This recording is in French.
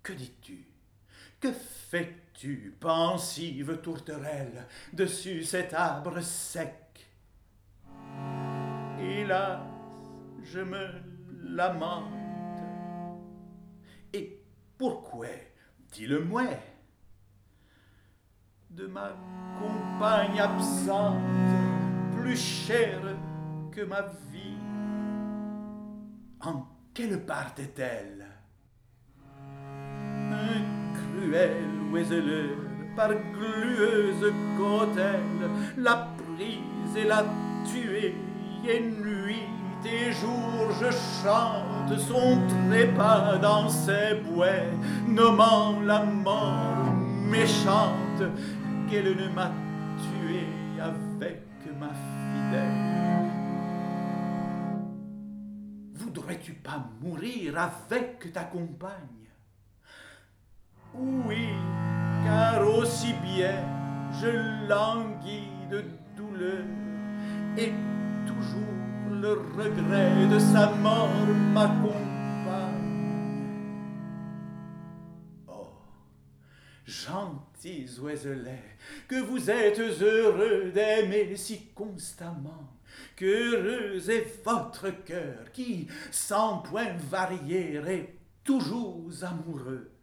que dis-tu? Que fais-tu, pensive tourterelle, dessus cet arbre sec? Hélas, je me lamente. Et pourquoi, dis-le-moi, de ma compagne absente, plus chère que ma vie, en quelle part est-elle? Un cruel oiseleur, par glueuse cautèle, l'a prise et l'a tuée, et nuit et jour je chante son trépas dans ses bois, nommant la mort méchante qu'elle ne m'a tué avec ma fidèle. Voudrais-tu pas mourir avec ta compagne? Oui, car aussi bien je languis de douleur, et toujours le regret de sa mort m'accompagne. Oh, gentils oiselets, que vous êtes heureux d'aimer si constamment, qu'heureux est votre cœur qui, sans point varier, est toujours amoureux.